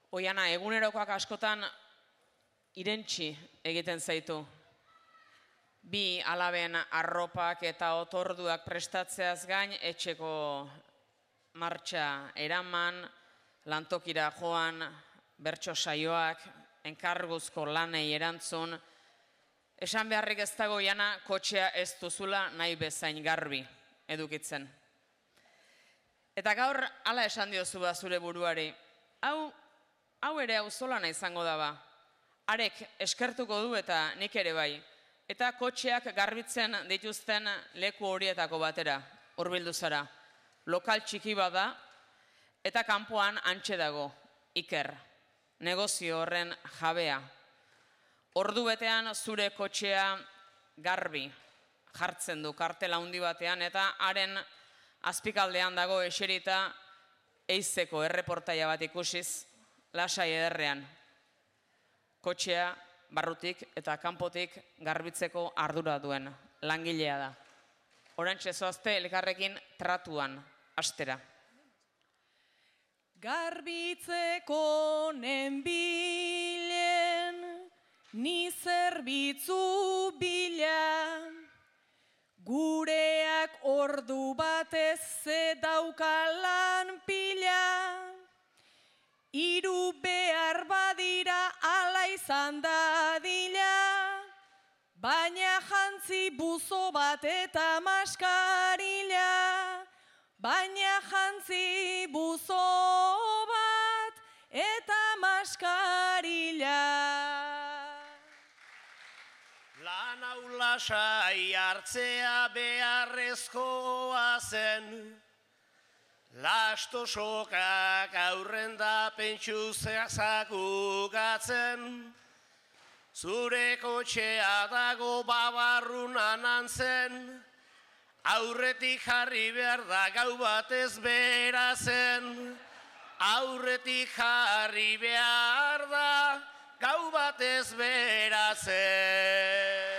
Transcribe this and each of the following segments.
Oiana, egunerokoak askotan irentsi egiten zaitu. Bi alaben arropak eta otorduak prestatzeaz gain, etxeko martxa eraman, lantokira joan, bertso saioak, enkarguzko lanei erantzun. Esan beharrik ez dago, Oiana, kotxea ez duzula nahi bezain garbi edukitzen. Eta gaur, hala esan diozu ba zure buruari, hau ere auzolana izango daba. Arek eskertuko du eta nik ere bai. Eta kotxeak garbitzen dituzten leku horietako batera, hurbildu zara. Lokal txiki bada eta kanpoan hantxe dago, Iker, negozio horren jabea. Ordu betean zure kotxea garbi jartzen du kartela handi batean eta haren azpikaldean dago eserita eizeko erreportaia bat ikusiz, lasai ederrean. Kotxea barrutik eta kanpotik garbitzeko ardura duen langilea da. Orantxe zoazte elkarrekin tratuan hastera. Garbitzeko nenbilen, ni zerbitzu bila, gureak ordu batez ze daukalan pila, hiru behar badira ala izan dadila, baina jantzi buzo bat eta maskarila, baina jantzi buzo bat eta maskarila. Lan hau lasai hartzea beharrezkoa zen, lasto sokak aurren da pentsu zakugatzen, zure kotxea dago babarrunan antzen, aurretik jarri behar da gau batez berazen, aurretik jarri behar da gau batez berazen.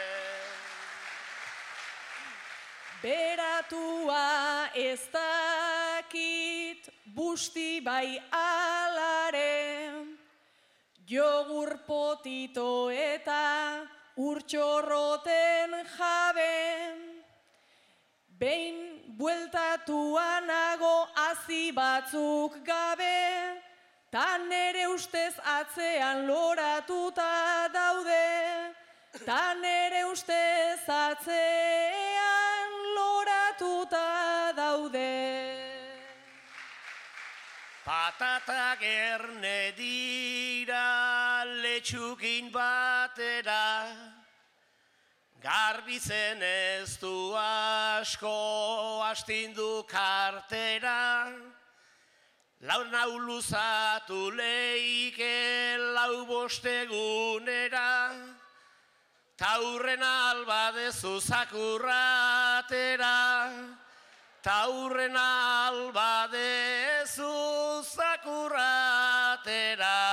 Beratua ez dakit busti bai alare, jogur potito eta urtxorroten jabe, behin bueltatuanago hazi batzuk gabe, ta nere ustez atzean loratuta daude, ta nere ustez atzean loratuta daude. Patatak erne dira letxukin batera, garbitzen ez du asko astindu kartera, lau nauluzatu leike lau bostegunera, taurren albadezu zakurratera, taurren albadezu zakurratera.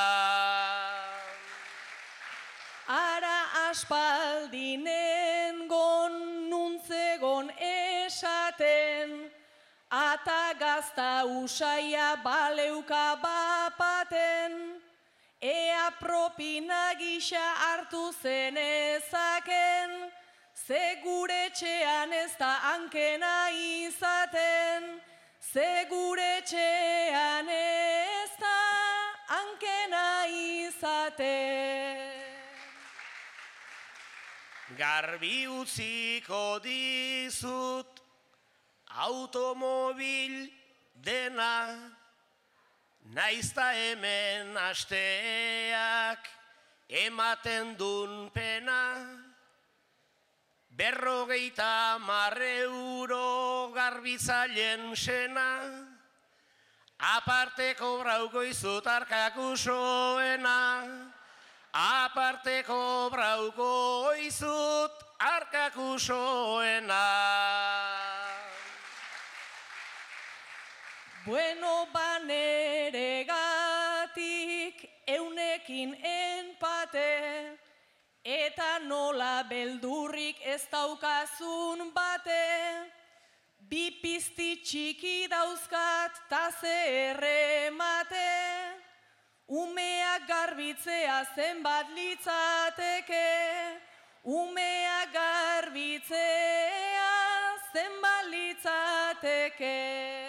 Ara aspaldinen gon nuntzegon esaten, ata gazta usaia baleuka bapaten, ea propina gisa hartu zenezaken, ze gure etxean ez da hankena izaten, ze gure etxean ez da hankena izaten. Garbi utziko dizut automobil dena, naizta hemen asteak ematen dun pena, 50 euro garbitzailen sena, aparteko brauko izut arkakusoena, aparteko brauko izut arkakusoena. Bueno, baneregatik eunekin enpate, eta nola beldurrik ez daukazun bate, bi pizti txiki dauzkat ta zer emate, ume garbitzea zenbat litzateke, umea garbitzea zenbat litzateke.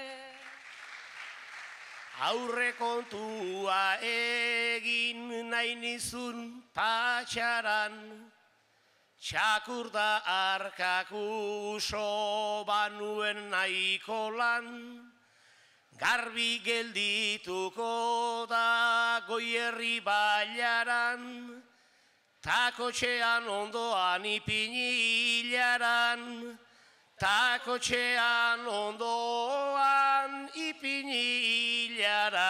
Aurrekontua egin nahi nizun patxaran, txakurda arkakuso banuen nahiko lan, garbi geldituko da Goierri bailaran, ta kotxean ondoan ipini hilaran, ta kotxean ondoan ipini hilaran.